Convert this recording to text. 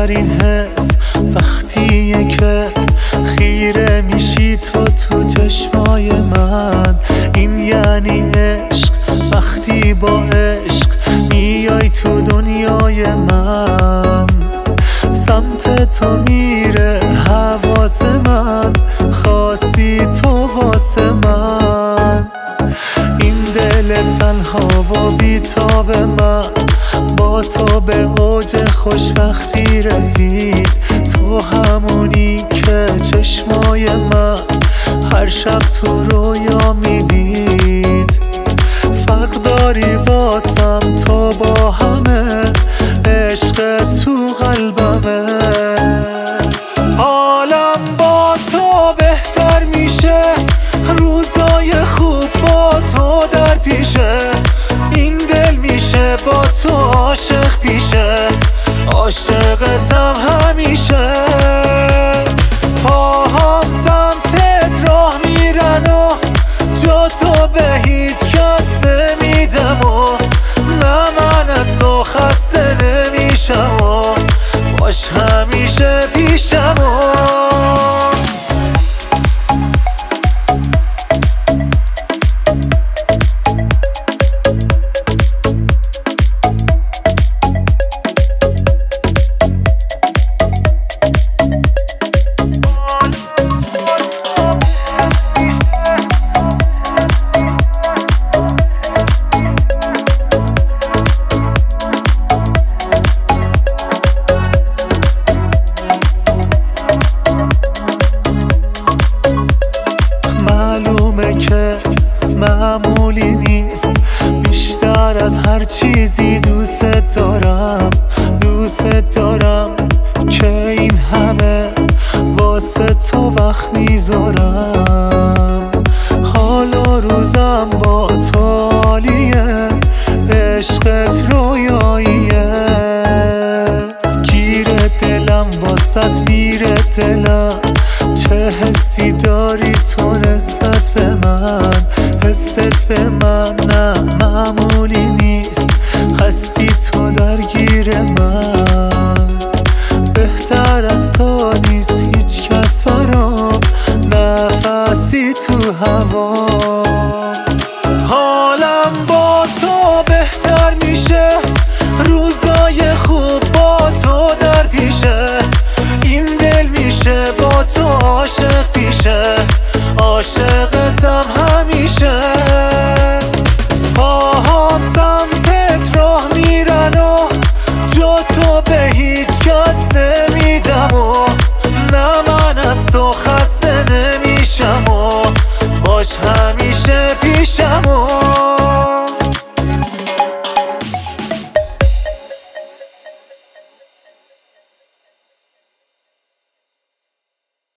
بهترین حس وقتیه که خیره میشی تو چشمای من. این یعنی عشق، وقتی با عشق میای تو دنیای من. سمت تو میره حواس من، خواستی تو واسه من. این دل تنها و بیتاب من با تو به اوج خوشبختی رسید. تو همونی که چشمای من هر شب تو رویا میدید. فرق داری واسم تو با همه، عشق تو قلبمه. عالم با تو بهتر میشه، روزای خوب با تو در پیشه. این دل میشه با تو عاشق پیشه، عاشقتم همیشه. پاهام سمتت راه میرن و جا تو به هیچ کس نمیدم و نه من از تو خسته نمیشم و باش همیشه پیشم و که معمولی نیست، بیشتر از هر چیزی دوست دارم که این همه واسه تو وقت میذارم. حال و روزم با تو عالیه، عشقت رویاییه. گیر دلم واسط میره دلم، چه حسی داری تو نسبت به من. حست به من نه معمولی نیست، هستی تو درگیر من. بهتر از تو نیست هیچ کس برام، نفسی تو هوا. حالم با تو بهتر میشه، روزای خوب با تو در پیشه. این دل میشه با تو عاشق پیشه، عاشقتم همیشه. پاهام سمتت راه میرن و جا تو به هیچ کس نمیدم و نه من از تو خسته نمیشم و باش همیشه پیشم و